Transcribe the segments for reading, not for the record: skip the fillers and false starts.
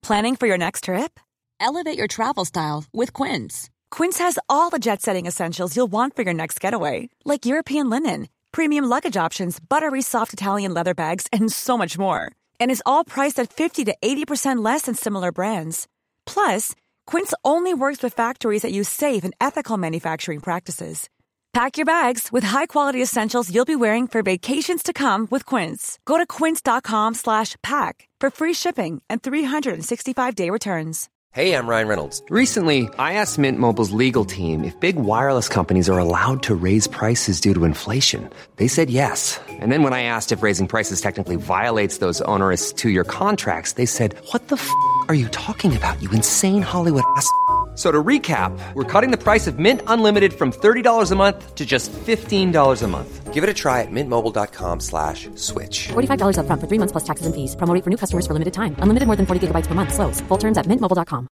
Planning for your next trip? Elevate your travel style with Quince. Quince has all the jet-setting essentials you'll want for your next getaway, like European linen, premium luggage options, buttery soft Italian leather bags, and so much more. And is all priced at 50 to 80% less than similar brands. Plus, Quince only works with factories that use safe and ethical manufacturing practices. Pack your bags with high-quality essentials you'll be wearing for vacations to come with Quince. Go to quince.com/pack for free shipping and 365-day returns. Hey, I'm Ryan Reynolds. Recently, I asked Mint Mobile's legal team if big wireless companies are allowed to raise prices due to inflation. They said yes. And then when I asked if raising prices technically violates those onerous two-year contracts, they said, "What the f*** are you talking about, you insane Hollywood ass?" So to recap, we're cutting the price of Mint Unlimited from $30 a month to just $15 a month. Give it a try at mintmobile.com/switch. $45 up front for 3 months plus taxes and fees. Promo rate for new customers for limited time. Unlimited more than 40 gigabytes per month. Slows full terms at mintmobile.com.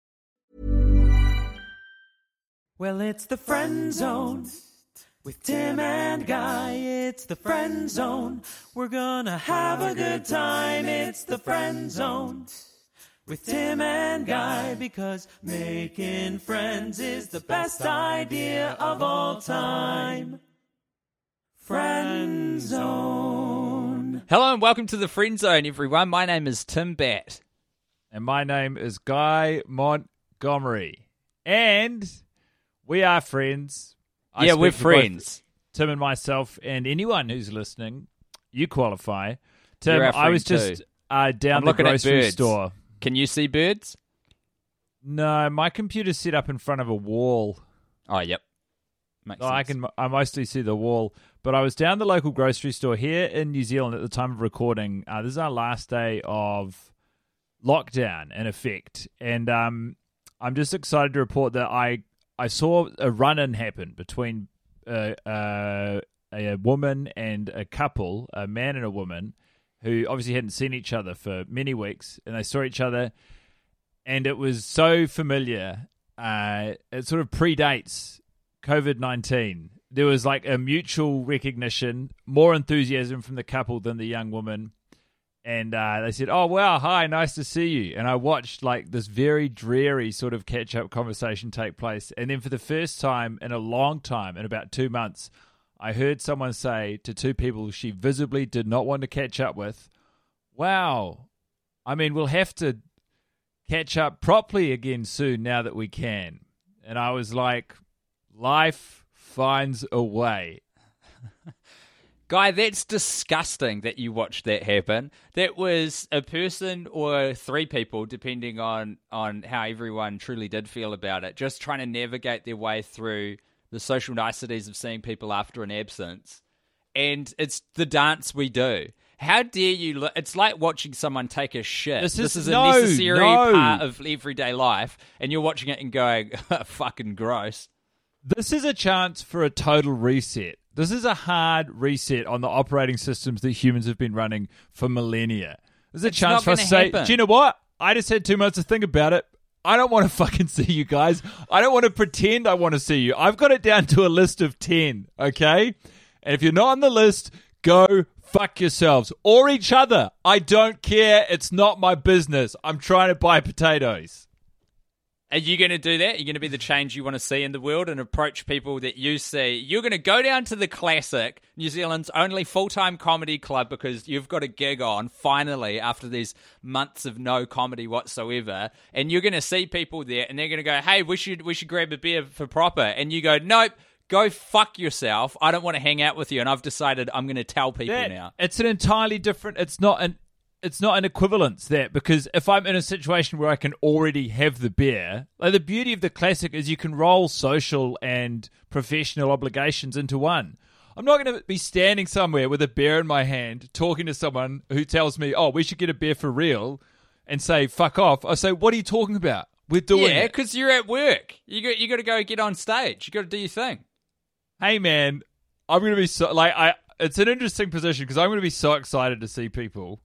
Well, it's the Friend Zone with Tim and Guy. It's the Friend Zone. We're gonna have a good time. It's the Friend Zone with Tim and Guy, because making friends is the best idea of all time. Friend Zone. Hello and welcome to the Friend Zone, everyone. My name is Tim Batt. And my name is Guy Montgomery. And we are friends. We're friends. Tim and myself and anyone who's listening, you qualify. Tim, You're our friend I was just down the grocery store. Can you see birds? No, my computer's set up in front of a wall. Oh, yep. Makes sense. I mostly see the wall. But I was down the local grocery store here in New Zealand at the time of recording. This is our last day of lockdown, in effect. And I'm just excited to report that I saw a run-in happen between a woman and a couple, a man and a woman, who obviously hadn't seen each other for many weeks, and they saw each other, and it was so familiar. It sort of predates COVID-19. There was like a mutual recognition, more enthusiasm from the couple than the young woman, and they said, "Oh, wow, hi, nice to see you." And I watched like this very dreary sort of catch-up conversation take place, and then for the first time in a long time, in about 2 months, I heard someone say to two people she visibly did not want to catch up with, "Wow, I mean, we'll have to catch up properly again soon now that we can." And I was like, life finds a way. Guy, that's disgusting that you watched that happen. That was a person or three people, depending on how everyone truly did feel about it, just trying to navigate their way through the social niceties of seeing people after an absence. And it's the dance we do. How dare you? It's like watching someone take a shit. This is a necessary part of everyday life, and you're watching it and going, fucking gross. This is a chance for a total reset. This is a hard reset on the operating systems that humans have been running for millennia. There's a chance for us to say, do you know what? I just had 2 months to think about it. I don't want to fucking see you guys. I don't want to pretend I want to see you. I've got it down to a list of 10, okay? And if you're not on the list, go fuck yourselves or each other. I don't care. It's not my business. I'm trying to buy potatoes. Are you going to do that? You're going to be the change you want to see in the world and approach people that you see. You're going to go down to the Classic, New Zealand's only full-time comedy club, because you've got a gig on, finally, after these months of no comedy whatsoever. And you're going to see people there, and they're going to go, "Hey, we should grab a beer for proper." And you go, "Nope, go fuck yourself. I don't want to hang out with you." And I've decided I'm going to tell people now. It's an entirely different... It's not an equivalence there, because if I'm in a situation where I can already have the beer, like the beauty of the Classic is you can roll social and professional obligations into one. I'm not going to be standing somewhere with a beer in my hand talking to someone who tells me, "Oh, we should get a beer for real," and say, "Fuck off." I say, "What are you talking about? We're doing it." Yeah, because you're at work. You got to go get on stage. You got to do your thing. Hey, man, I'm going to be so... It's an interesting position because I'm going to be so excited to see people,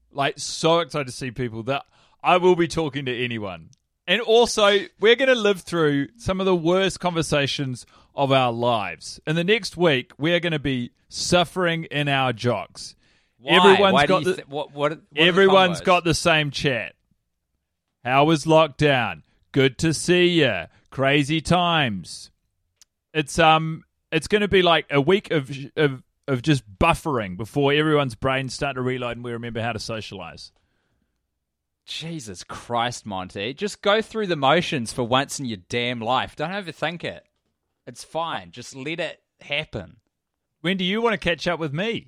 that I will be talking to anyone. And also, we're going to live through some of the worst conversations of our lives. In the next week, we're going to be suffering in our jocks. Why? Everyone's Why got do you what everyone's the got the same chat. How was lockdown? Good to see ya. Crazy times. It's going to be like a week of just buffering before everyone's brains start to reload and we remember how to socialize. Jesus Christ, Monty. Just go through the motions for once in your damn life. Don't overthink it. It's fine. Just let it happen. When do you want to catch up with me?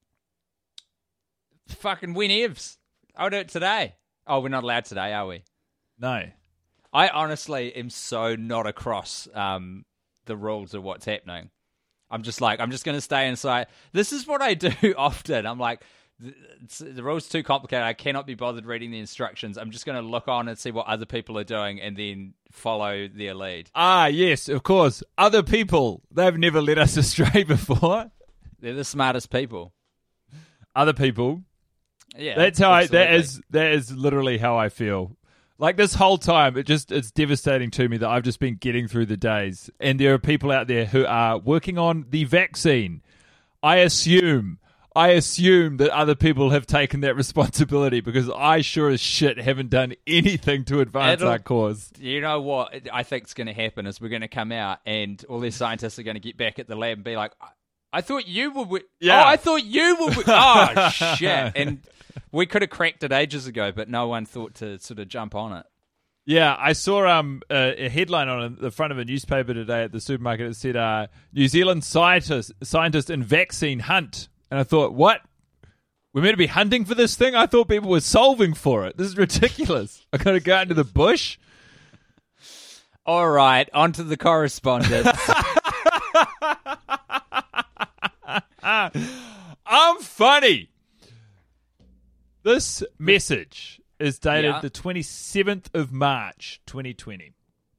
Fucking whenevs. I'll do it today. Oh, we're not allowed today, are we? No. I honestly am so not across the rules of what's happening. I'm just going to stay inside. This is what I do often. I'm like, the rule's too complicated. I cannot be bothered reading the instructions. I'm just going to look on and see what other people are doing and then follow their lead. Ah, yes, of course. Other people. They've never led us astray before. They're the smartest people. Other people. Yeah. That is literally how I feel. Like this whole time, it's devastating to me that I've just been getting through the days. And there are people out there who are working on the vaccine. I assume that other people have taken that responsibility because I sure as shit haven't done anything to advance our cause. You know what I think is going to happen is we're going to come out and all these scientists are going to get back at the lab and be like, I thought you were... Yeah. Oh, I thought you were... Oh, shit. And we could have cracked it ages ago, but no one thought to sort of jump on it. Yeah, I saw a headline on the front of a newspaper today at the supermarket that said, New Zealand scientist in vaccine hunt. And I thought, what? We're meant to be hunting for this thing? I thought people were solving for it. This is ridiculous. I got to go out into the bush? All right, on to the correspondence. I'm funny. This message is dated the 27th of March, 2020.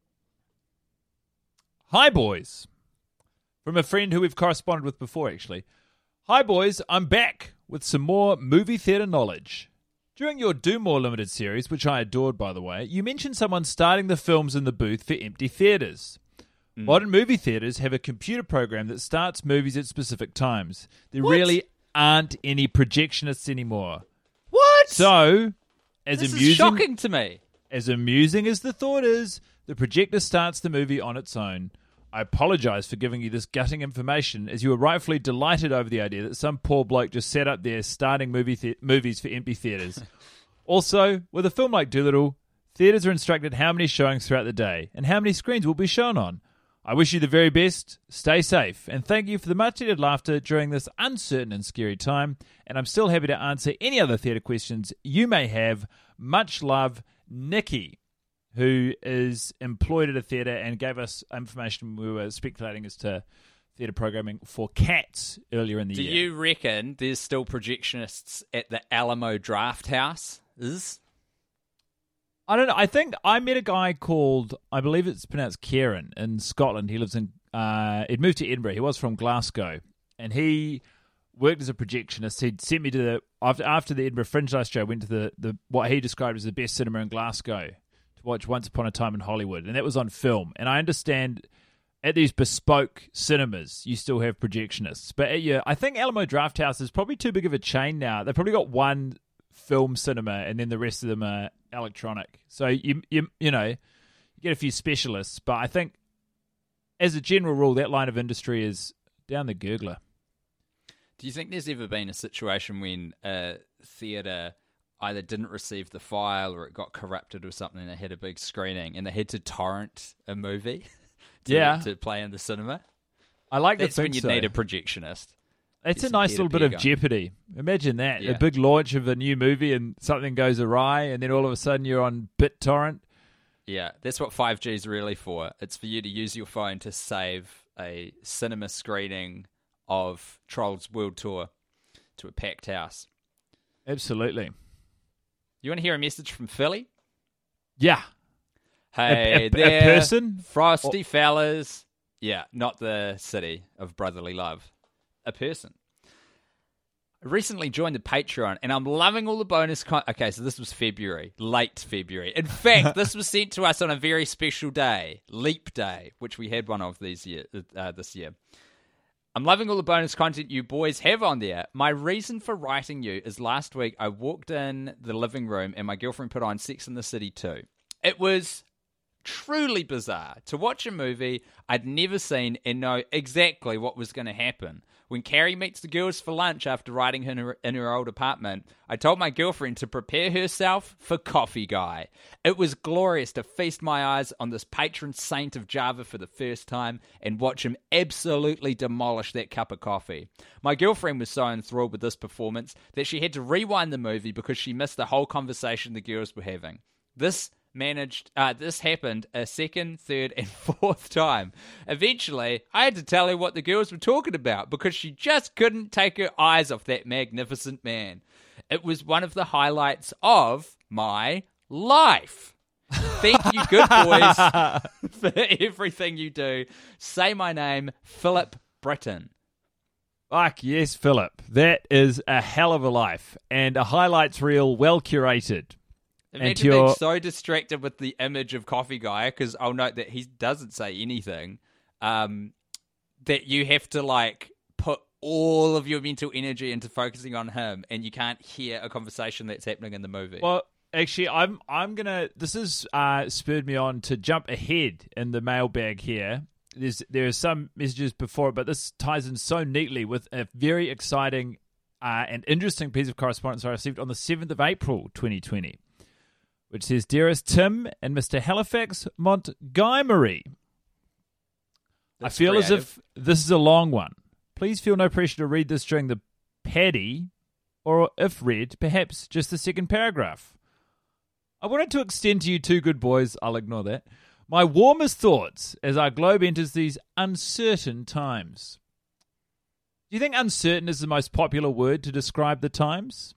Hi, boys. From a friend who we've corresponded with before, actually. Hi, boys. I'm back with some more movie theatre knowledge. During your Do More Limited series, which I adored, by the way, you mentioned someone starting the films in the booth for empty theatres. Modern movie theatres have a computer program that starts movies at specific times. There really aren't any projectionists anymore. What? So, this is shocking to me. As amusing as the thought is, the projector starts the movie on its own. I apologise for giving you this gutting information, as you were rightfully delighted over the idea that some poor bloke just sat up there starting movies for empty theatres. Also, with a film like Dolittle, theatres are instructed how many showings throughout the day and how many screens will be shown on. I wish you the very best, stay safe, and thank you for the much-needed laughter during this uncertain and scary time, and I'm still happy to answer any other theatre questions you may have. Much love, Nikki, who is employed at a theatre and gave us information we were speculating as to theatre programming for Cats earlier in the year. Do you reckon there's still projectionists at the Alamo Draft House? I don't know. I think I met a guy called, I believe it's pronounced Kieran, in Scotland. He lives in, he'd moved to Edinburgh. He was from Glasgow. And he worked as a projectionist. He'd sent me to after the Edinburgh Fringe last year, I went to the what he described as the best cinema in Glasgow to watch Once Upon a Time in Hollywood. And that was on film. And I understand at these bespoke cinemas, you still have projectionists. But I think Alamo Draft House is probably too big of a chain now. They've probably got one film cinema and then the rest of them are electronic. So you know, you get a few specialists, but I think as a general rule that line of industry is down the gurgler. Do you think there's ever been a situation when a theatre either didn't receive the file or it got corrupted or something and they had a big screening and they had to torrent a movie to play in the cinema? I like that's that. When you'd need a projectionist. It's a nice little bit of jeopardy. Imagine that. Yeah. A big launch of a new movie and something goes awry and then all of a sudden you're on BitTorrent. Yeah, that's what 5G is really for. It's for you to use your phone to save a cinema screening of Trolls World Tour to a packed house. Absolutely. You want to hear a message from Philly? Yeah. Hey a there, person? Frosty fellas. Yeah, not the city of brotherly love. A person. I recently joined the Patreon and I'm loving all the bonus okay, so this was February, late February. In fact, this was sent to us on a very special day, Leap Day, which we had one of this year. I'm loving all the bonus content you boys have on there. My reason for writing you is last week I walked in the living room and my girlfriend put on Sex and the City 2. It was truly bizarre to watch a movie I'd never seen and know exactly what was going to happen. When Carrie meets the girls for lunch after writing in her old apartment, I told my girlfriend to prepare herself for Coffee Guy. It was glorious to feast my eyes on this patron saint of Java for the first time and watch him absolutely demolish that cup of coffee. My girlfriend was so enthralled with this performance that she had to rewind the movie because she missed the whole conversation the girls were having. This happened a second, third, and fourth time. Eventually, I had to tell her what the girls were talking about because she just couldn't take her eyes off that magnificent man. It was one of the highlights of my life. Thank you, good boys, for everything you do. Say my name, Philip Britton. Fuck yes, Philip. That is a hell of a life and a highlights reel well curated. Imagine being so distracted with the image of Coffee Guy, because I'll note that he doesn't say anything, that you have to like put all of your mental energy into focusing on him, and you can't hear a conversation that's happening in the movie. Well, actually, I'm gonna. This has spurred me on to jump ahead in the mailbag here. There are some messages before, but this ties in so neatly with a very exciting and interesting piece of correspondence I received on the 7th of April, 2020. Which says, Dearest Tim and Mr. Halifax Montgomery. That's I feel creative. as if this is a long one. Please feel no pressure to read this during the paddy, or if read, perhaps just the second paragraph. I wanted to extend to you two good boys, I'll ignore that, my warmest thoughts as our globe enters these uncertain times. Do you think uncertain is the most popular word to describe the times?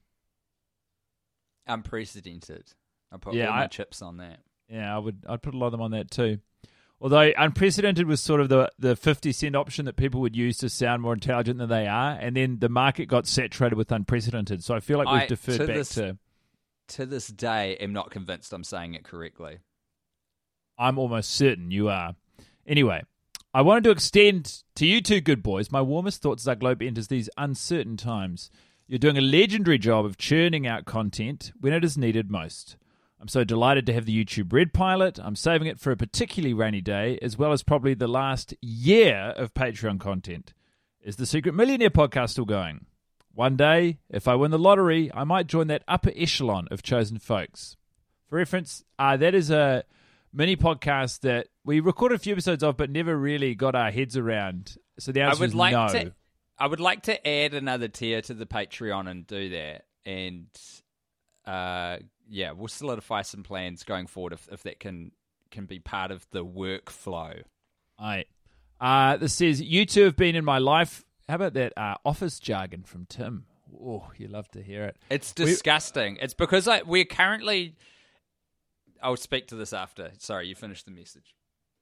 Unprecedented. I'll put all my chips on that. Yeah, I'd put a lot of them on that too. Although unprecedented was sort of the 50-cent option that people would use to sound more intelligent than they are, and then the market got saturated with unprecedented. So I feel like we've deferred back to... To this day, am not convinced I'm saying it correctly. I'm almost certain you are. Anyway, I wanted to extend to you two good boys my warmest thoughts as our globe enters these uncertain times. You're doing a legendary job of churning out content when it is needed most. I'm so delighted to have the YouTube Red pilot. I'm saving it for a particularly rainy day, as well as probably the last year of Patreon content. Is the Secret Millionaire podcast still going? One day, if I win the lottery, I might join that upper echelon of chosen folks. For reference, that is a mini podcast that we recorded a few episodes of, but never really got our heads around. So the answer is no. I would like to add another tier to the Patreon and do that. And we'll solidify some plans going forward if that can be part of the workflow. All right. This says, you two have been in my life. How about that office jargon from Tim? Oh, you love to hear it. It's disgusting. It's because we're currently... I'll speak to this after. Sorry, you finished the message.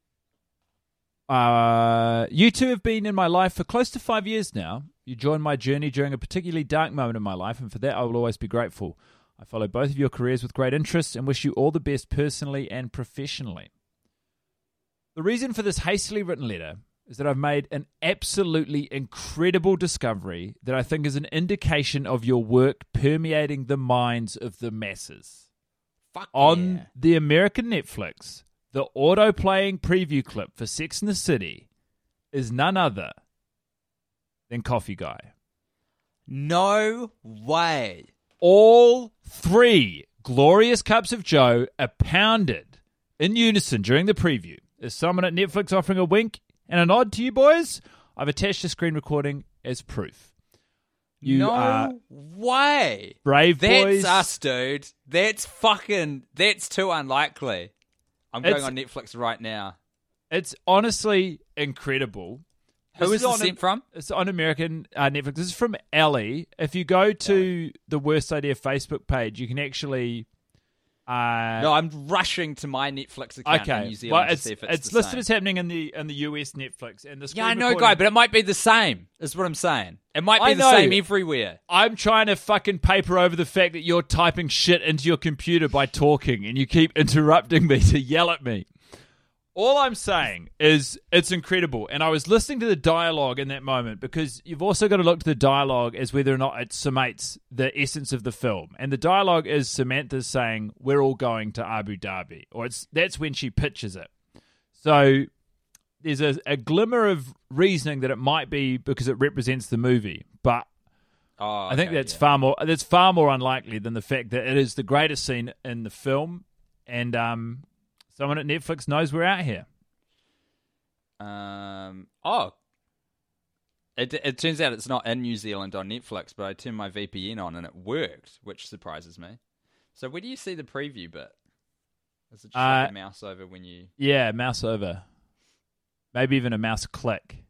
You two have been in my life for close to 5 years now. You joined my journey during a particularly dark moment in my life, and for that I will always be grateful. I follow both of your careers with great interest and wish you all the best personally and professionally. The reason for this hastily written letter is that I've made an absolutely incredible discovery that I think is an indication of your work permeating the minds of the masses. On the American Netflix, the auto-playing preview clip for Sex and the City is none other than Coffee Guy. No way. All 3 glorious cups of Joe are pounded in unison during the preview. Is someone at Netflix offering a wink and a nod to you boys? I've attached a screen recording as proof. You are way. Brave boys. That's us, dude. That's too unlikely. I'm going on Netflix right now. It's honestly incredible. Who is this sent from? It's on American Netflix. This is from Ellie. If you go to the Worst Idea Facebook page, you can actually... no, I'm rushing to my Netflix account in New Zealand to see if it's the listed same. as happening in the US Netflix. And the I know, Guy, but it might be the same, is what I'm saying. It might be the same everywhere. I'm trying to fucking paper over the fact that you're typing shit into your computer by talking, and you keep interrupting me to yell at me. All I'm saying is it's incredible. And I was listening to the dialogue in that moment because you've also got to look to the dialogue as whether or not it summates the essence of the film. And the dialogue is Samantha saying, we're all going to Abu Dhabi. Or that's when she pitches it. So there's a glimmer of reasoning that it might be because it represents the movie. But I think that's far more unlikely than the fact that it is the greatest scene in the film. And someone at Netflix knows we're out here. It turns out it's not in New Zealand on Netflix, but I turned my VPN on and it worked, which surprises me. So where do you see the preview bit? Is it just like a mouse over when you... Yeah, mouse over. Maybe even a mouse click.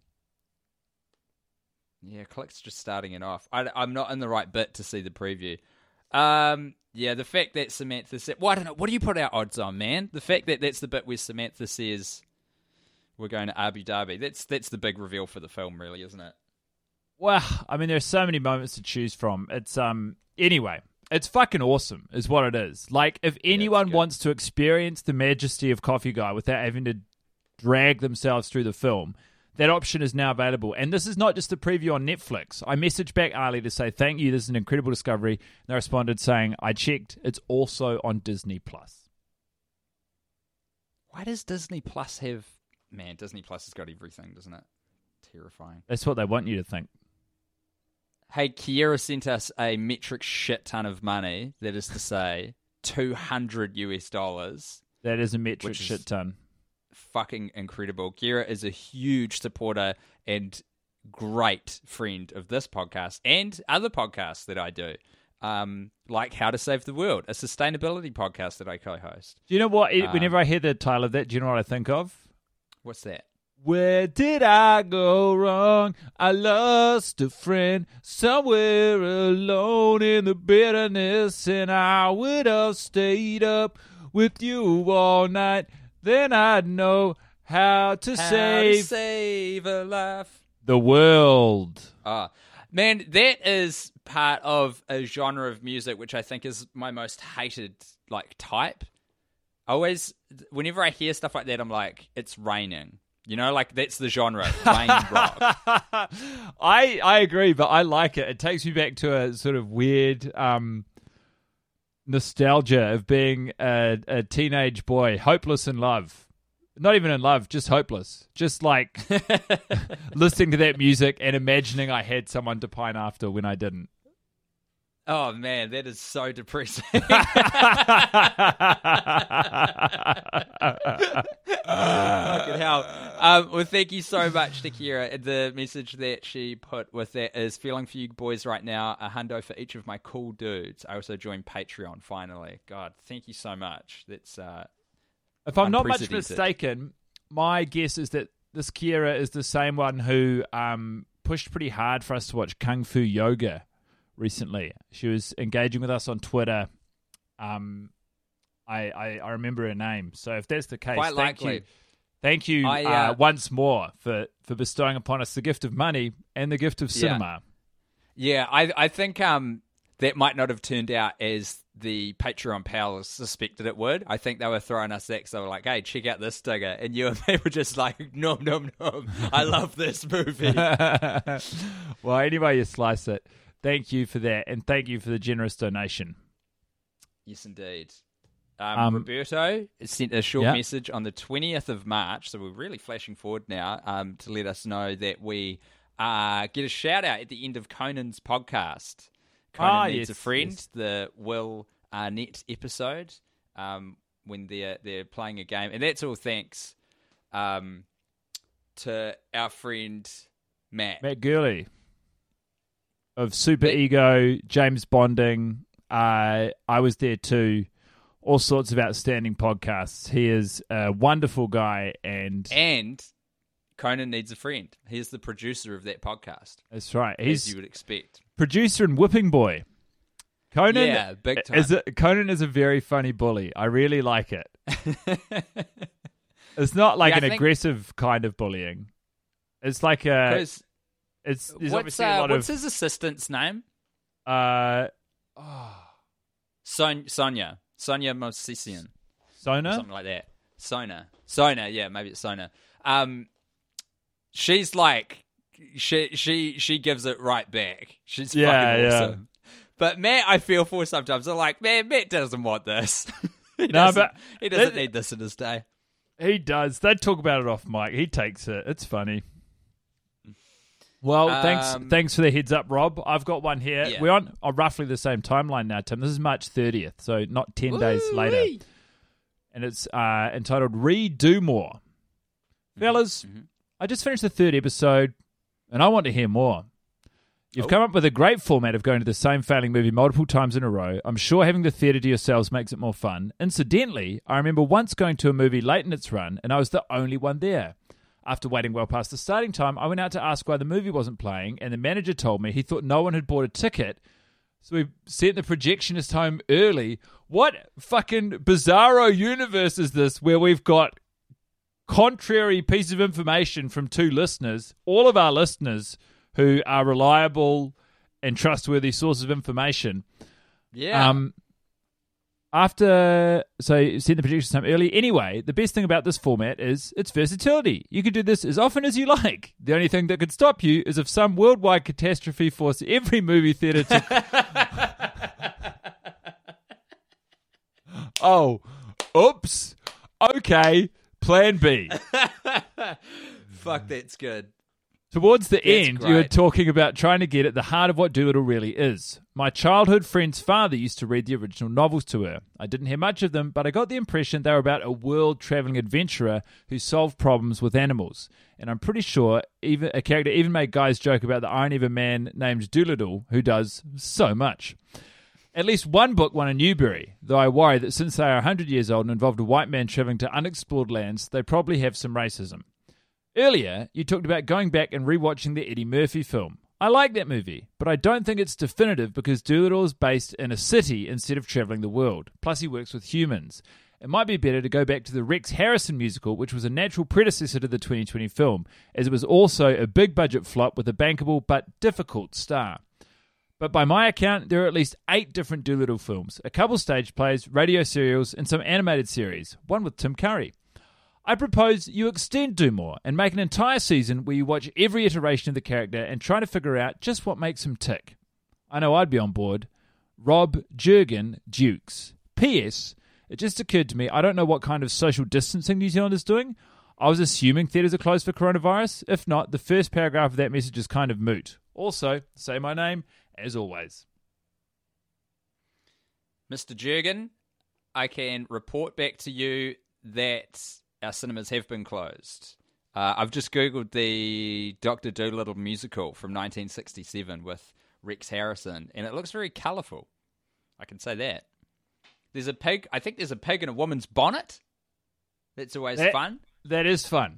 Yeah, click's just starting it off. I'm not in the right bit to see the preview. Yeah, the fact that Samantha said... Well, I don't know. What do you put our odds on, man? The fact that that's the bit where Samantha says we're going to Abu Dhabi. That's the big reveal for the film, really, isn't it? Well, I mean, there's so many moments to choose from. It's anyway, it's fucking awesome, is what it is. Like, if anyone wants to experience the majesty of Coffee Guy without having to drag themselves through the film, that option is now available. And this is not just a preview on Netflix. I messaged back Ali to say, thank you, this is an incredible discovery. And they responded saying, I checked, it's also on Disney+. Why does Disney Plus have... Man, Disney Plus has got everything, doesn't it? Terrifying. That's what they want you to think. Hey, Kiera sent us a metric shit ton of money. That is to say, $200. That is a metric shit ton. Fucking incredible. Kiera is a huge supporter and great friend of this podcast and other podcasts that I do, like How to Save the World, a sustainability podcast that I co-host. Do you know what? Whenever I hear the title of that, do you know what I think of? What's that? Where did I go wrong? I lost a friend somewhere alone in the bitterness, and I would have stayed up with you all night. Then I'd know how to save a life. The world. Man, that is part of a genre of music which I think is my most hated type. Always, whenever I hear stuff like that, I'm like, it's raining. You know, like that's the genre, rain rock. I agree, but I like it. It takes me back to a sort of weird nostalgia of being a teenage boy, hopeless in love. Not even in love, just hopeless. Just like listening to that music and imagining I had someone to pine after when I didn't. Oh, man, that is so depressing. Fucking hell. Well, thank you so much to Kiera. The message that she put with that is, feeling for you boys right now, a hundo for each of my cool dudes. I also joined Patreon, finally. God, thank you so much. That's if I'm not much mistaken, my guess is that this Kiera is the same one who pushed pretty hard for us to watch Kung Fu Yoga recently. She was engaging with us on Twitter. I remember her name. So if that's the case, quite likely. Thank you once more for bestowing upon us the gift of money and the gift of cinema. Yeah, I think that might not have turned out as the Patreon pals suspected it would. I think they were throwing us that because they were like, hey, check out this digger. And you and me were just like, nom, nom, nom. I love this movie. Well, anyway you slice it. Thank you for that, and thank you for the generous donation. Yes, indeed. Roberto sent a short message on the 20th of March, so we're really flashing forward now, to let us know that we get a shout-out at the end of Conan's podcast. Conan Needs a Friend, the Will Arnett episode, when they're playing a game. And that's all thanks to our friend Matt. Matt Gurley. Of Super Ego, James Bonding. I was there too. All sorts of outstanding podcasts. He is a wonderful guy. And Conan Needs a Friend. He's the producer of that podcast. That's right. As you would expect. Producer and whipping boy. Conan, big time. Conan is a very funny bully. I really like it. It's not like an aggressive kind of bullying. It's like a... What's his assistant's name? Sonia. Sonia Mosesian. Sona? Something like that. Sona, yeah, maybe it's Sona. She's like, she gives it right back. She's fucking awesome. But Matt, I feel for sometimes. I'm like, man, Matt doesn't want this. he doesn't need this in his day. He does. They talk about it off mic. He takes it. It's funny. Well, thanks for the heads up, Rob. I've got one here. Yeah. We're on roughly the same timeline now, Tim. This is March 30th, so not 10 days later. And it's entitled Redo More. Fellas, I just finished the third episode, and I want to hear more. You've come up with a great format of going to the same failing movie multiple times in a row. I'm sure having the theatre to yourselves makes it more fun. Incidentally, I remember once going to a movie late in its run, and I was the only one there. After waiting well past the starting time, I went out to ask why the movie wasn't playing, and the manager told me he thought no one had bought a ticket, so we sent the projectionist home early. What fucking bizarro universe is this where we've got contrary piece of information from two listeners, all of our listeners who are reliable and trustworthy sources of information. Yeah. So send the projections home early. Anyway, the best thing about this format is its versatility. You could do this as often as you like. The only thing that could stop you is if some worldwide catastrophe forced every movie theater to... Oh, oops. Okay, plan B. Fuck, that's good. Towards the That's end, great. you were talking about trying to get at the heart of what Doolittle really is. My childhood friend's father used to read the original novels to her. I didn't hear much of them, but I got the impression they were about a world-traveling adventurer who solved problems with animals. And I'm pretty sure even a character even made guys joke about the irony of a man named Doolittle who does so much. At least one book won a Newbery, though I worry that since they are 100 years old and involved a white man traveling to unexplored lands, they probably have some racism. Earlier, you talked about going back and rewatching the Eddie Murphy film. I like that movie, but I don't think it's definitive because Doolittle is based in a city instead of traveling the world. Plus, he works with humans. It might be better to go back to the Rex Harrison musical, which was a natural predecessor to the 2020 film, as it was also a big-budget flop with a bankable but difficult star. But by my account, there are at least 8 different Doolittle films, a couple stage plays, radio serials, and some animated series, one with Tim Curry. I propose you extend Do More and make an entire season where you watch every iteration of the character and try to figure out just what makes him tick. I know I'd be on board. Rob Jurgen Dukes. P.S. It just occurred to me, I don't know what kind of social distancing New Zealand is doing. I was assuming theatres are closed for coronavirus. If not, the first paragraph of that message is kind of moot. Also, say my name, as always. Mr. Jurgen, I can report back to you that our cinemas have been closed. I've just Googled the Dr. Dolittle musical from 1967 with Rex Harrison, and it looks very colourful. I can say that. There's a pig. I think there's a pig in a woman's bonnet. That's always fun. That is fun.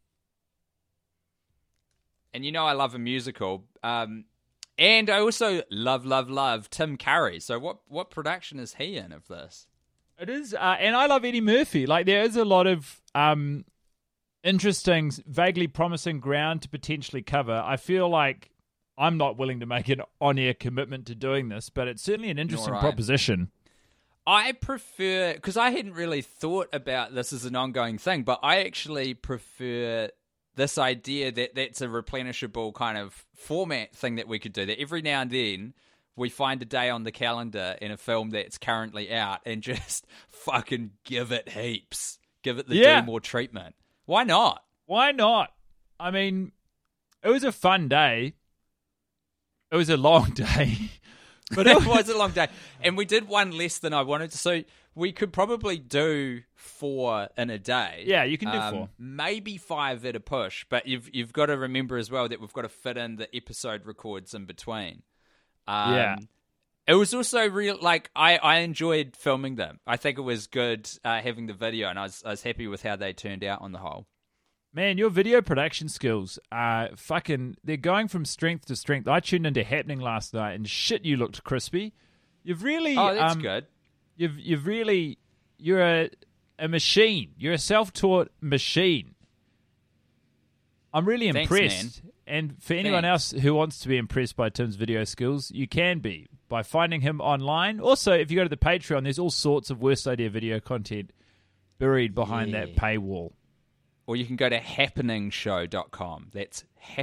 And you know I love a musical. And I also love Tim Curry. So what production is he in of this? It is, and I love Eddie Murphy. Like, there is a lot of interesting, vaguely promising ground to potentially cover. I feel like I'm not willing to make an on-air commitment to doing this, but it's certainly an interesting proposition. I prefer, because I hadn't really thought about this as an ongoing thing, but I actually prefer this idea that that's a replenishable kind of format thing that we could do, that every now and then we find a day on the calendar in a film that's currently out and just fucking give it heaps. Give it the Do More treatment. Why not? Why not? I mean, it was a fun day. It was a long day. But it was a long day. And we did one less than I wanted to. So we could probably do 4 in a day. Yeah, you can do 4. Maybe 5 at a push. But you've got to remember as well that we've got to fit in the episode records in between. It was also real. Like I enjoyed filming them. I think it was good having the video, and I was happy with how they turned out on the whole. Man, your video production skills are they're going from strength to strength. I tuned into Happening last night, and shit, you looked crispy. You've really, that's good. You've really, you're a machine. You're a self-taught machine. I'm really impressed. Man. And for anyone else who wants to be impressed by Tim's video skills, you can be by finding him online. Also, if you go to the Patreon, there's all sorts of worst idea video content buried behind that paywall. Or you can go to happeningshow.com. That's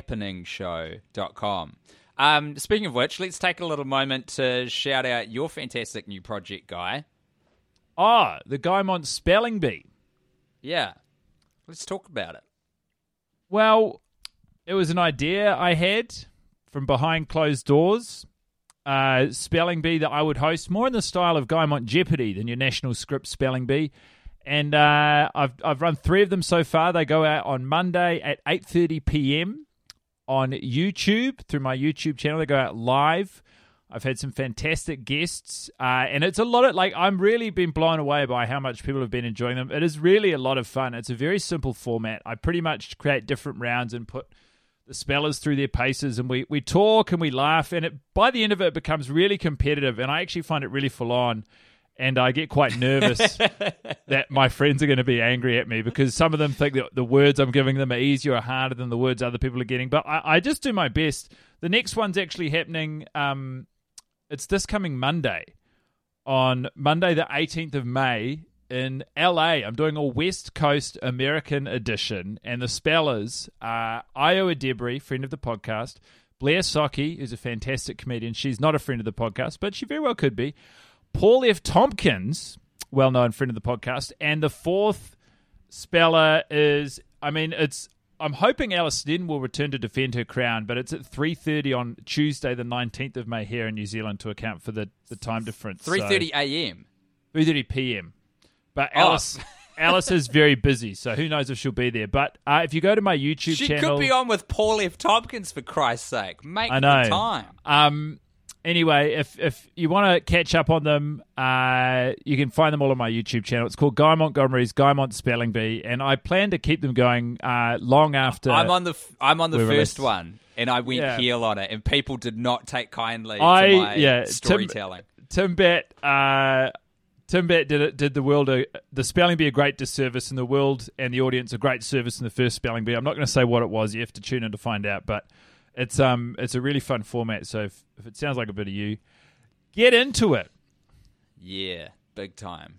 happeningshow.com. Speaking of which, let's take a little moment to shout out your fantastic new project, Guy. Oh, the Guymont Spelling Bee. Yeah. Let's talk about it. Well, it was an idea I had from behind closed doors. Spelling bee that I would host, more in the style of Guymont Jeopardy than your national script spelling bee. And I've run 3 of them so far. They go out on Monday at 8:30 p.m. on YouTube, through my YouTube channel. They go out live. I've had some fantastic guests, and it's a lot of, I'm really been blown away by how much people have been enjoying them. It is really a lot of fun. It's a very simple format. I pretty much create different rounds and put the spellers through their paces, and we talk and we laugh, and by the end of it becomes really competitive, and I actually find it really full on. And I get quite nervous that my friends are going to be angry at me because some of them think that the words I'm giving them are easier or harder than the words other people are getting. But I just do my best. The next one's actually happening. It's this coming Monday, on Monday the 18th of May in LA. I'm doing a West Coast American edition. And the spellers are Io Adebri, friend of the podcast, Blair Sockie, who's a fantastic comedian. She's not a friend of the podcast, but she very well could be. Paul F. Tompkins, well-known friend of the podcast, and the 4th speller is, I'm hoping Alice Sneddon will return to defend her crown, but it's at 3:30 on Tuesday, the 19th of May here in New Zealand to account for the time difference. 3:30 a.m.? 3:30 p.m. But Alice is very busy, so who knows if she'll be there. But if you go to my YouTube channel... She could be on with Paul F. Tompkins, for Christ's sake. Make the time. Anyway, if you want to catch up on them, you can find them all on my YouTube channel. It's called Guy Montgomery's Guymont Spelling Bee, and I plan to keep them going long after. I'm on the first one, and I went heel on it, and people did not take kindly to my storytelling. Tim Batt did the spelling bee a great disservice, and the world and the audience a great service in the first spelling bee. I'm not going to say what it was. You have to tune in to find out, but. It's a really fun format, so if it sounds like a bit of you, get into it. Yeah, big time.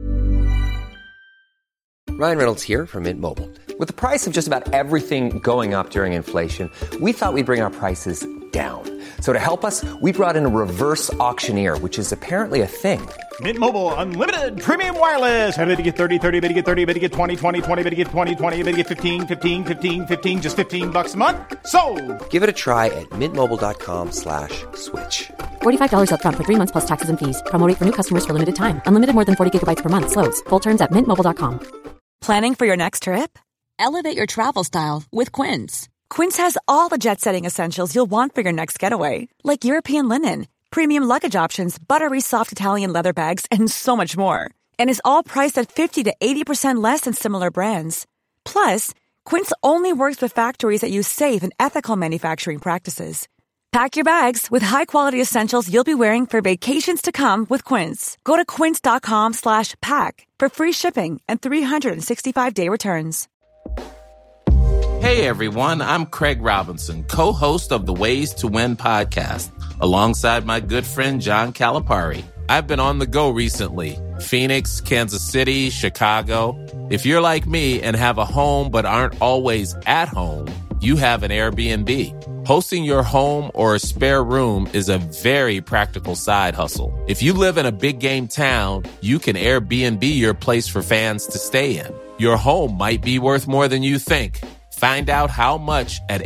Ryan Reynolds here from Mint Mobile. With the price of just about everything going up during inflation, we thought we'd bring our prices down. So to help us, we brought in a reverse auctioneer, which is apparently a thing. Mint Mobile Unlimited Premium Wireless. How to get 30, 30, bit to get 30, bit to get 20, 20, 20, bit to get 20, 20, bit to get 15, 15, 15, 15, just $15 a month? Sold! Give it a try at mintmobile.com/switch. $45 up front for 3 months plus taxes and fees. Promo rate for new customers for limited time. Unlimited more than 40 gigabytes per month. Slows full terms at mintmobile.com. Planning for your next trip? Elevate your travel style with Quince. Quince has all the jet-setting essentials you'll want for your next getaway, like European linen, premium luggage options, buttery soft Italian leather bags, and so much more. And is all priced at 50 to 80% less than similar brands. Plus, Quince only works with factories that use safe and ethical manufacturing practices. Pack your bags with high-quality essentials you'll be wearing for vacations to come with Quince. Go to quince.com/pack for free shipping and 365-day returns. Hey everyone, I'm Craig Robinson, co-host of the Ways to Win podcast, alongside my good friend John Calipari. I've been on the go recently. Phoenix, Kansas City, Chicago. If you're like me and have a home but aren't always at home, you have an Airbnb. Hosting your home or a spare room is a very practical side hustle. If you live in a big game town, you can Airbnb your place for fans to stay in. Your home might be worth more than you think. Find out how much at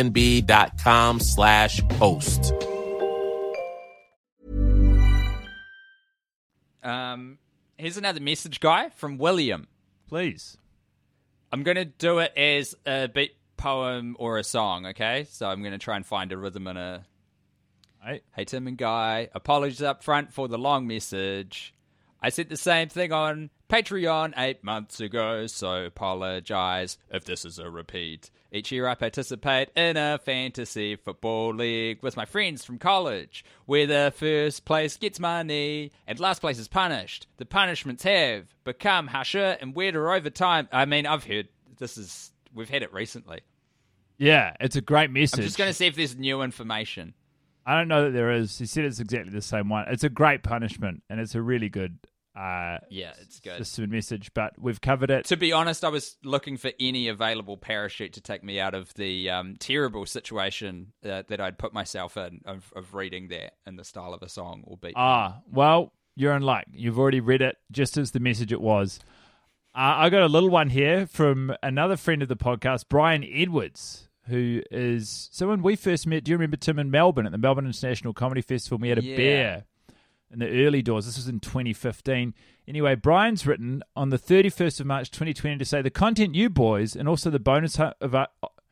airbnb.com/host. Here's another message, Guy, from William. Please. I'm going to do it as a beat poem or a song, okay? So I'm going to try and find a rhythm and a... Hey, Tim and Guy, apologies up front for the long message. I said the same thing on Patreon 8 months ago, so apologize if this is a repeat. Each year I participate in a fantasy football league with my friends from college, where the first place gets money and last place is punished. The punishments have become harsher and weirder over time. I mean, I've heard we've had it recently. Yeah, it's a great message. I'm just going to see if there's new information. I don't know that there is. He said it's exactly the same one. It's a great punishment, and it's a really good it's good. System message, but we've covered it. To be honest, I was looking for any available parachute to take me out of the terrible situation that I'd put myself in of reading that in the style of a song or beat. Well, you're in luck. You've already read it just as the message it was. I got a little one here from another friend of the podcast, Brian Edwards, who is someone we first met. Do you remember Tim in Melbourne at the Melbourne International Comedy Festival? We had a beer in the early doors. This was in 2015. Anyway, Brian's written on the 31st of March 2020 to say the content you boys and also the bonus of the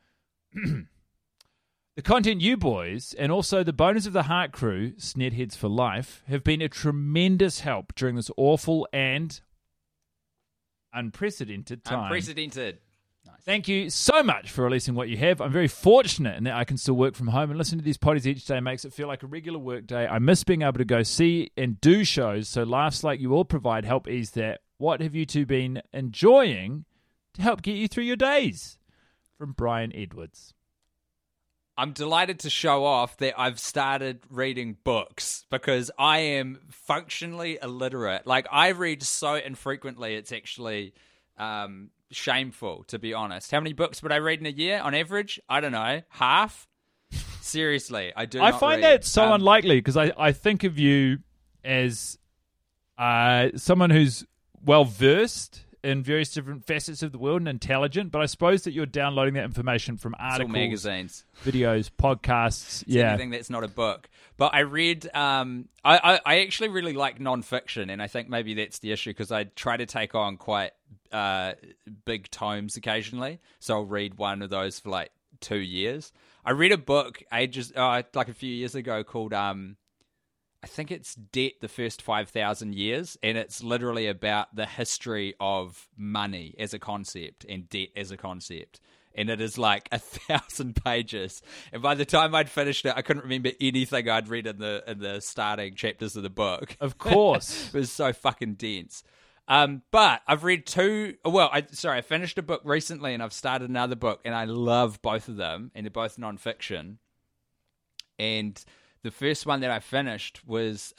content you boys and also the bonus of the Heart Crew, Snedheads for Life, have been a tremendous help during this awful and unprecedented time. Unprecedented. Nice. Thank you so much for releasing what you have. I'm very fortunate in that I can still work from home and listen to these poddies each day makes it feel like a regular work day. I miss being able to go see and do shows, so laughs like you all provide help ease that. What have you two been enjoying to help get you through your days? From Brian Edwards. I'm delighted to show off that I've started reading books because I am functionally illiterate. Like, I read so infrequently, it's actually shameful, to be honest. How many books would I read in a year on average? I don't know. Half? Seriously, I do not find read. that so unlikely because I think of you as someone who's well-versed in various different facets of the world and intelligent, but I suppose that you're downloading that information from articles, magazines, videos, podcasts, anything that's not a book. But I read, I actually really like nonfiction, and I think maybe that's the issue because I try to take on quite big tomes occasionally. So I'll read one of those for like 2 years. I read a book like a few years ago called I think it's Debt, the First 5,000 Years, and it's literally about the history of money as a concept and debt as a concept. And it is like 1,000 pages. And by the time I'd finished it, I couldn't remember anything I'd read in the starting chapters of the book. Of course. It was so fucking dense. But I've read I finished a book recently and I've started another book, and I love both of them, and they're both nonfiction. And the first one that I finished was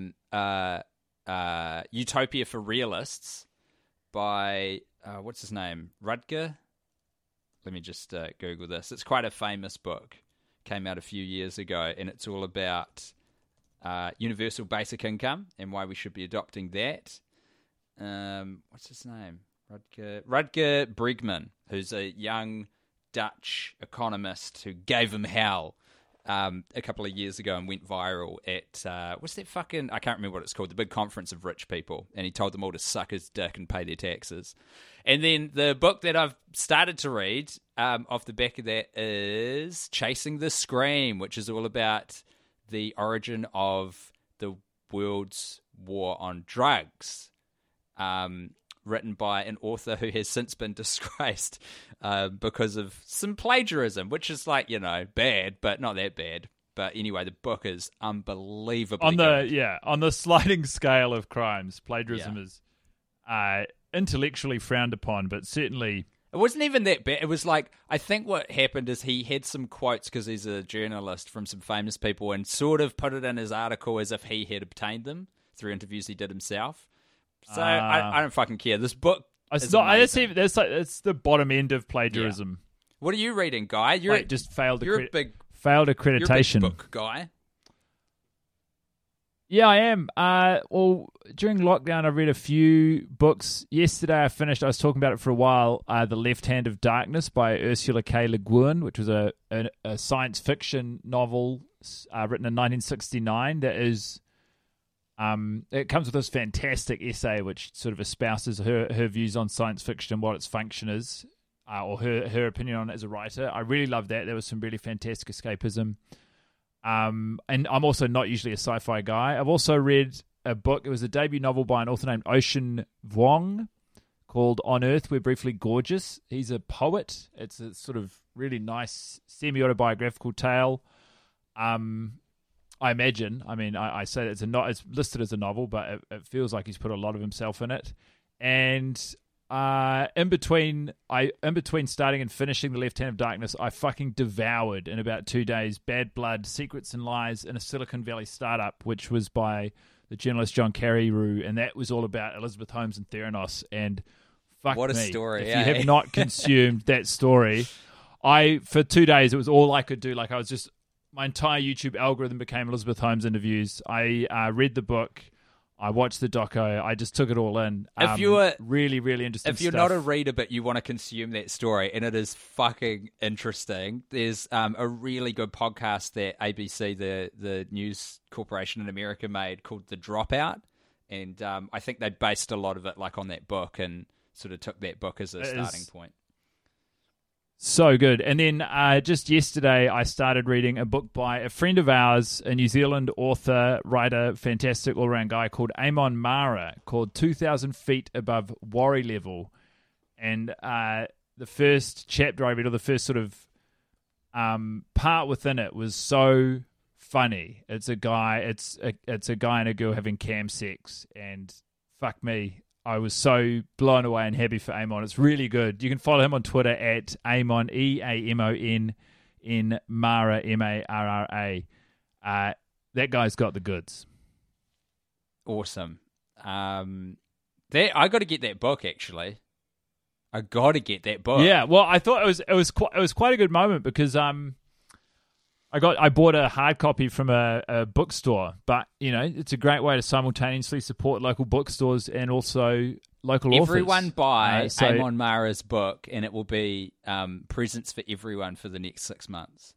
Utopia for Realists by, what's his name? Rutger? Let me just Google this. It's quite a famous book. Came out a few years ago, and it's all about universal basic income and why we should be adopting that. What's his name? Rutger Bregman, who's a young Dutch economist who gave him hell a couple of years ago and went viral at what's that fucking, I can't remember what it's called, the big conference of rich people, and he told them all to suck his dick and pay their taxes. And then the book that I've started to read off the back of that is Chasing the Scream, which is all about the origin of the world's war on drugs, written by an author who has since been disgraced because of some plagiarism, which is like, bad, but not that bad. But anyway, the book is unbelievably good. On the sliding scale of crimes, plagiarism is intellectually frowned upon, but certainly... It wasn't even that bad. It was like, I think what happened is he had some quotes because he's a journalist from some famous people and sort of put it in his article as if he had obtained them through interviews he did himself. So I don't fucking care. This book is amazing. It's the bottom end of plagiarism. Yeah. What are you reading, Guy? You're just failed accreditation. You're a big book guy. Yeah, I am. Well, during lockdown, I read a few books. Yesterday, I was talking about it for a while, The Left Hand of Darkness by Ursula K. Le Guin, which was a science fiction novel written in 1969 that is... it comes with this fantastic essay which sort of espouses her views on science fiction and what its function is, or her opinion on it as a writer. I really love that. There was some really fantastic escapism. And I'm also not usually a sci-fi guy. I've also read a book. It was a debut novel by an author named Ocean Vuong called On Earth We're Briefly Gorgeous. He's a poet. It's a sort of really nice semi-autobiographical tale. I imagine. I mean, I say it's listed as a novel, but it feels like he's put a lot of himself in it. And in between starting and finishing The Left Hand of Darkness, I fucking devoured in about 2 days Bad Blood: Secrets and Lies in a Silicon Valley Startup, which was by the journalist John Carreyrou, and that was all about Elizabeth Holmes and Theranos. And fuck what a me, story! if you have not consumed that story, for 2 days it was all I could do. Like my entire YouTube algorithm became Elizabeth Holmes interviews. I read the book. I watched the doco. I just took it all in. If you were really, really interesting if you're stuff. not a reader but you want to consume that story, and it is fucking interesting, there's a really good podcast that ABC, the news corporation in America, made called The Dropout, and I think they based a lot of it like on that book and sort of took that book as a starting point. So good. And then just yesterday, I started reading a book by a friend of ours, a New Zealand author, writer, fantastic all-around guy called Eamon Mara, called 2,000 Feet Above Worry Level. And the first chapter I read, or the first sort of part within it, was so funny. It's a guy and a girl having cam sex, and fuck me, I was so blown away and happy for Eamon. It's really good. You can follow him on Twitter at Eamon, Eamon, in Mara, Marra. That guy's got the goods. Awesome. I got to get that book, actually. I got to get that book. Yeah, well, I thought it was quite a good moment because I bought a hard copy from a bookstore, but it's a great way to simultaneously support local bookstores and also local authors. Everyone buy Eamon Mara's book, and it will be presents for everyone for the next 6 months.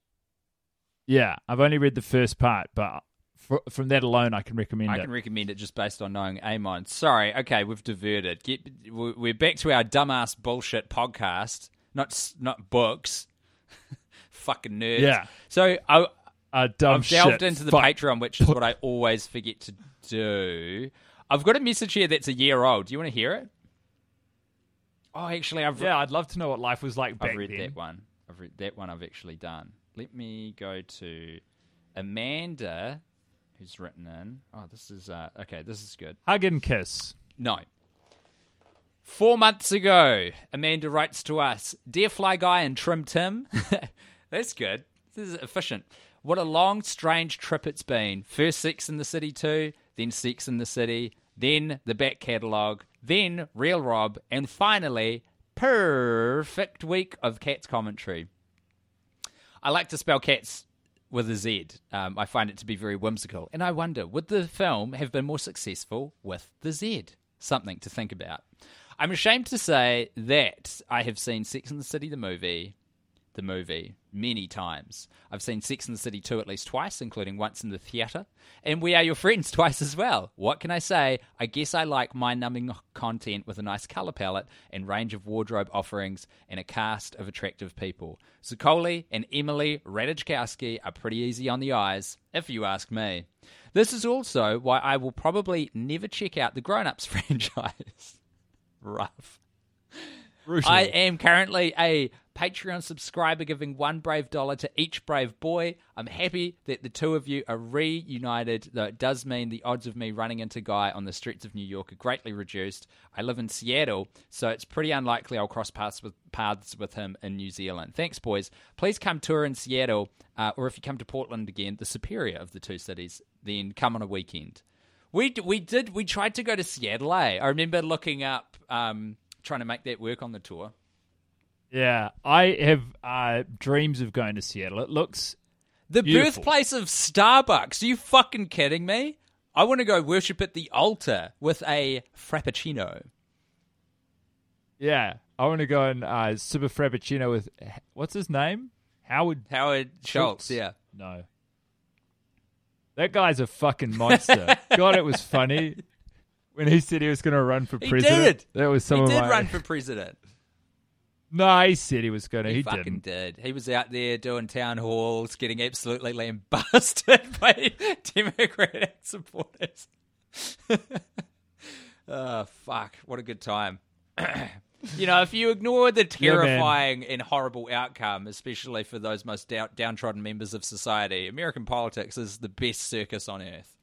Yeah, I've only read the first part, but from that alone, I can recommend it. I can recommend it just based on knowing Eamon. Sorry, okay, we've diverted. We're back to our dumbass bullshit podcast, not books. Fucking nerds. Yeah. So I've delved into the Fuck. Patreon, which is what I always forget to do. I've got a message here that's a year old. Do you want to hear it? Oh, actually, I'd love to know what life was like back then. I've read that one. I've actually done. Let me go to Amanda, who's written in. Oh, this is okay. This is good. Hug and kiss. No. 4 months ago, Amanda writes to us, Dear Fly Guy and Trim Tim. That's good. This is efficient. What a long, strange trip it's been. First Sex in the City 2, then Sex in the City, then the back catalogue, then Real Rob, and finally, perfect week of Cats commentary. I like to spell cats with a Z. I find it to be very whimsical. And I wonder, would the film have been more successful with the Z? Something to think about. I'm ashamed to say that I have seen Sex and the City, the movie, many times. I've seen Sex and the City 2 at least twice, including once in the theatre. And We Are Your Friends twice as well. What can I say? I guess I like mind-numbing content with a nice colour palette and range of wardrobe offerings and a cast of attractive people. Zuccoli and Emily Ratajkowski are pretty easy on the eyes, if you ask me. This is also why I will probably never check out the Grown Ups franchise. Rough. Brutal. I am currently a Patreon subscriber, giving $1 brave to each brave boy. I'm happy that the two of you are reunited, though it does mean the odds of me running into Guy on the streets of New York are greatly reduced. I live in Seattle, so it's pretty unlikely I'll cross paths with him in New Zealand. Thanks, boys. Please come tour in Seattle, or if you come to Portland again, the superior of the two cities, then come on a weekend. We tried to go to Seattle, eh? I remember looking up, trying to make that work on the tour. Yeah, I have dreams of going to Seattle. It looks the beautiful. Birthplace of Starbucks. Are you fucking kidding me? I want to go worship at the altar with a Frappuccino. Yeah, I want to go and sip a Frappuccino with, what's his name? Howard Schultz, yeah. No. That guy's a fucking monster. God, it was funny when he said he was going to run for president. He did. That was he did run for president. No, he said he was going to. He didn't. fucking did. He was out there doing town halls, getting absolutely lambasted by Democratic supporters. Oh, fuck. What a good time. You know, if you ignore the terrifying and horrible outcome, especially for those most downtrodden members of society, American politics is the best circus on earth.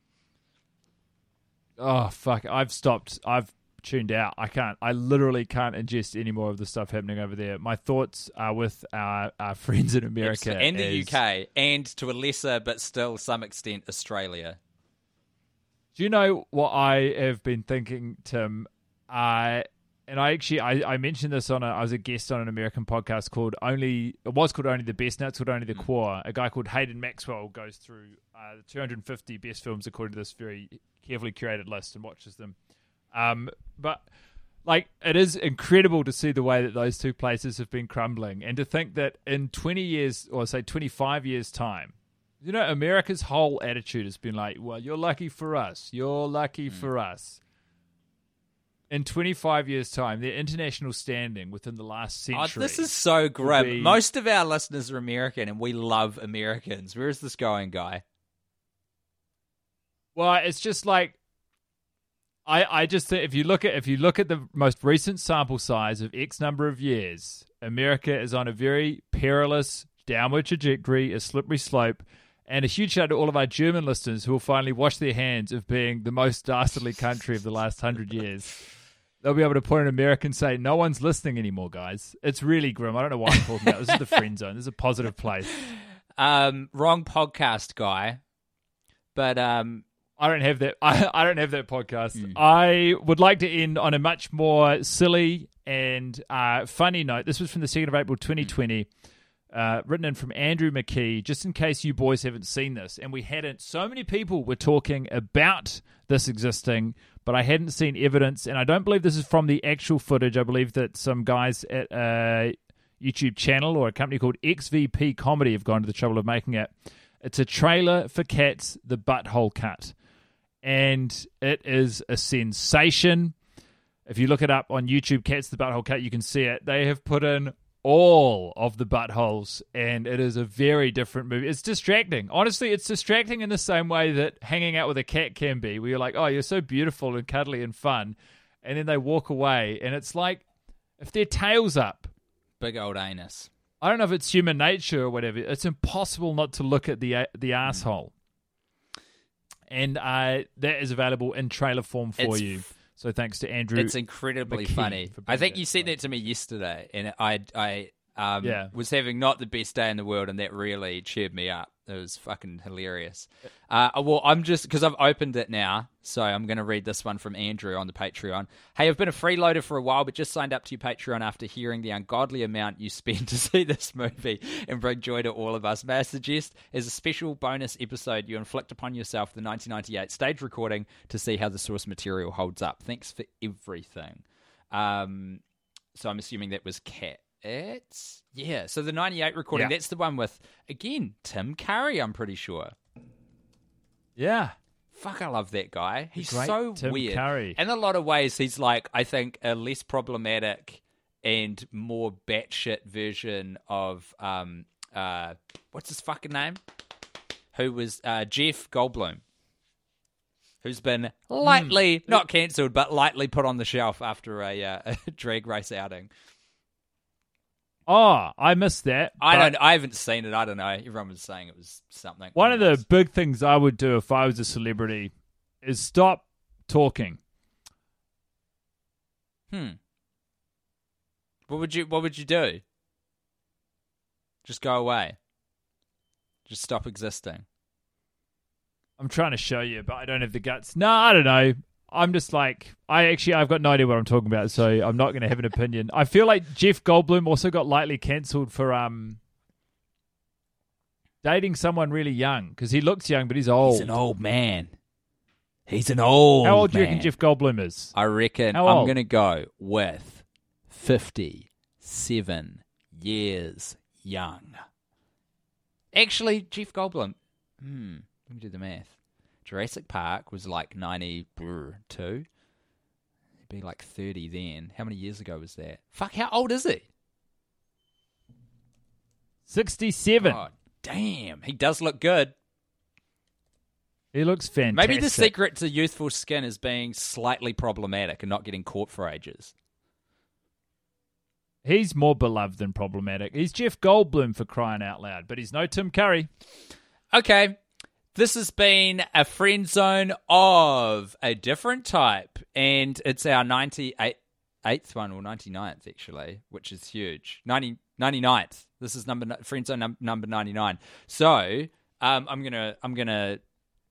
Oh, fuck. I've stopped. I've tuned out. I literally can't ingest any more of the stuff happening over there. My thoughts are with our friends in America. And the UK, and to a lesser but still some extent, Australia. Do you know what I have been thinking, Tim? And I mentioned this I was a guest on an American podcast called Only the Best, now it's called Only the Core. A guy called Hayden Maxwell goes through the 250 best films according to this very carefully curated list and watches them. But like, it is incredible to see the way that those two places have been crumbling, and to think that in 20 years, or say 25 years time, you know, America's whole attitude has been like, well, you're lucky for us. You're lucky for us. In 25 years' time, their international standing within the last century... Oh, this is so grim. Most of our listeners are American, and we love Americans. Where is this going, Guy? Well, it's just like... I just think if you look at the most recent sample size of X number of years, America is on a very perilous downward trajectory, a slippery slope, and a huge shout out to all of our German listeners who will finally wash their hands of being the most dastardly country of the last 100 years. They'll be able to point at America and say, no one's listening anymore, guys. It's really grim. I don't know what I'm talking about. This is the friend zone. This is a positive place. Wrong podcast, Guy. But I don't have that. I don't have that podcast. I would like to end on a much more silly and funny note. This was from the 2nd of April, 2020. Written in from Andrew McKee, just in case you boys haven't seen this, and we hadn't. So many people were talking about this existing, but I hadn't seen evidence, and I don't believe this is from the actual footage. I believe that some guys at a YouTube channel or a company called XVP Comedy have gone to the trouble of making it. It's a trailer for Cats, The Butthole Cut, and it is a sensation. If you look it up on YouTube, Cats, The Butthole Cut, you can see it. They have put in all of the buttholes, and it is a very different movie. It's distracting. Honestly, it's distracting in the same way that hanging out with a cat can be, where you're like, oh, you're so beautiful and cuddly and fun, and then they walk away, and it's like, if their tail's up, big old anus. I don't know if it's human nature or whatever, it's impossible not to look at the asshole. And that is available in trailer form for you. So thanks to Andrew. It's incredibly funny. I think you sent that to me yesterday, and I was having not the best day in the world, and that really cheered me up. It was fucking hilarious. Well, I'm just, because I've opened it now, so I'm going to read this one from Andrew on the Patreon. Hey, I've been a freeloader for a while, but just signed up to your Patreon after hearing the ungodly amount you spend to see this movie and bring joy to all of us. May I suggest, as a special bonus episode, you inflict upon yourself the 1998 stage recording to see how the source material holds up. Thanks for everything. So I'm assuming that was Cat. So the 98 recording, that's the one with, again, Tim Curry, I'm pretty sure. Yeah. Fuck, I love that guy. He's Great so Tim weird. Curry. In a lot of ways, he's like, I think, a less problematic and more batshit version of, what's his fucking name? Who was Jeff Goldblum, who's been lightly, not cancelled, but lightly put on the shelf after a drag race outing. Oh, I missed that. I haven't seen it. I don't know. Everyone was saying it was something. One of the big things I would do if I was a celebrity is stop talking. What would you do? Just go away. Just stop existing. I'm trying to show you, but I don't have the guts. No, I don't know. I'm just like, I've got no idea what I'm talking about, so I'm not going to have an opinion. I feel like Jeff Goldblum also got lightly cancelled for dating someone really young, because he looks young, but he's old. He's an old man. How old do you reckon Jeff Goldblum is? I reckon I'm going to go with 57 years young. Actually, Jeff Goldblum, let me do the math. Jurassic Park was like 92. He'd be like 30 then. How many years ago was that? Fuck, how old is he? 67. Oh, damn. He does look good. He looks fantastic. Maybe the secret to youthful skin is being slightly problematic and not getting caught for ages. He's more beloved than problematic. He's Jeff Goldblum, for crying out loud, but he's no Tim Curry. Okay. This has been a friend zone of a different type, and it's our 98th one, or 99th actually, which is huge. 99th. This is friend zone number 99. So I'm gonna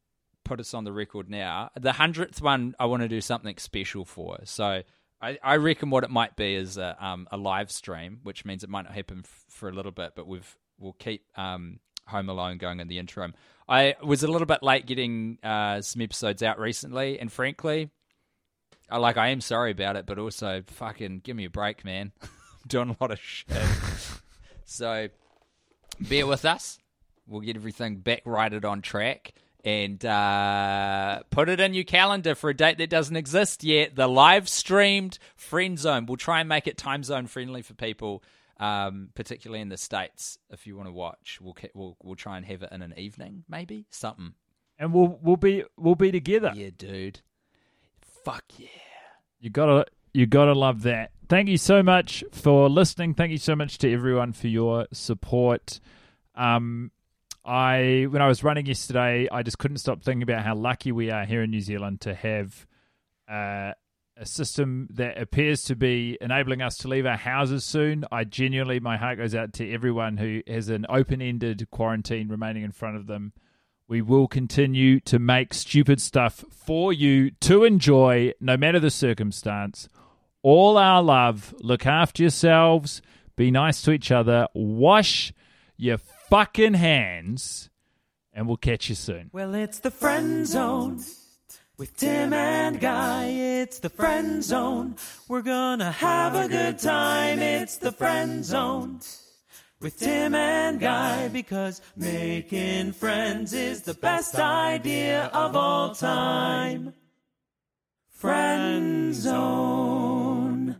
put us on the record now. The 100th one, I want to do something special for. So I reckon what it might be is a live stream, which means it might not happen for a little bit, but we'll keep Home Alone going in the interim. I was a little bit late getting some episodes out recently, and frankly, I am sorry about it, but also fucking give me a break, man. I'm doing a lot of shit. So bear with us. We'll get everything back righted on track. And put it in your calendar for a date that doesn't exist yet. The live-streamed Friend Zone. We'll try and make it time zone friendly for people, particularly in the States. If you want to watch, we'll try and have it in an evening, maybe something. And we'll be together. Yeah, dude. Fuck yeah. You gotta love that. Thank you so much for listening. Thank you so much to everyone for your support. When I was running yesterday, I just couldn't stop thinking about how lucky we are here in New Zealand to have a system that appears to be enabling us to leave our houses soon. My heart goes out to everyone who has an open-ended quarantine remaining in front of them. We will continue to make stupid stuff for you to enjoy, no matter the circumstance. All our love. Look after yourselves. Be nice to each other. Wash your fucking hands, and we'll catch you soon. Well, it's the Friend Zone with Tim and Guy. It's the Friend Zone. We're gonna have a good time. It's the Friend Zone with Tim and Guy, because making friends is the best idea of all time. Friend Zone.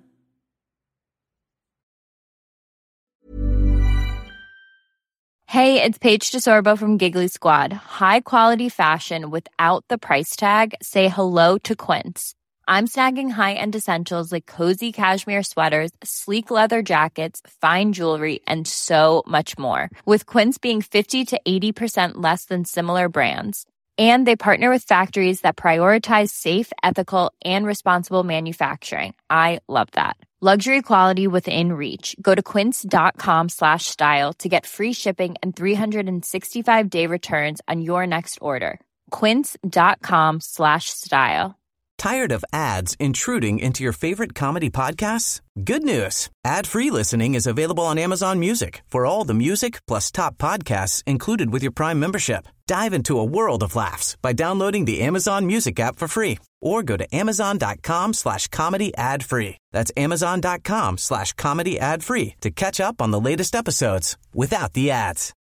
Hey, it's Paige DeSorbo from Giggly Squad. High quality fashion without the price tag. Say hello to Quince. I'm snagging high-end essentials like cozy cashmere sweaters, sleek leather jackets, fine jewelry, and so much more. With Quince being 50 to 80% less than similar brands. And they partner with factories that prioritize safe, ethical, and responsible manufacturing. I love that. Luxury quality within reach. Go to quince.com/style to get free shipping and 365-day returns on your next order. Quince.com/style. Tired of ads intruding into your favorite comedy podcasts? Good news. Ad-free listening is available on Amazon Music for all the music plus top podcasts included with your Prime membership. Dive into a world of laughs by downloading the Amazon Music app for free or go to amazon.com/comedy ad-free. That's amazon.com/comedy ad-free to catch up on the latest episodes without the ads.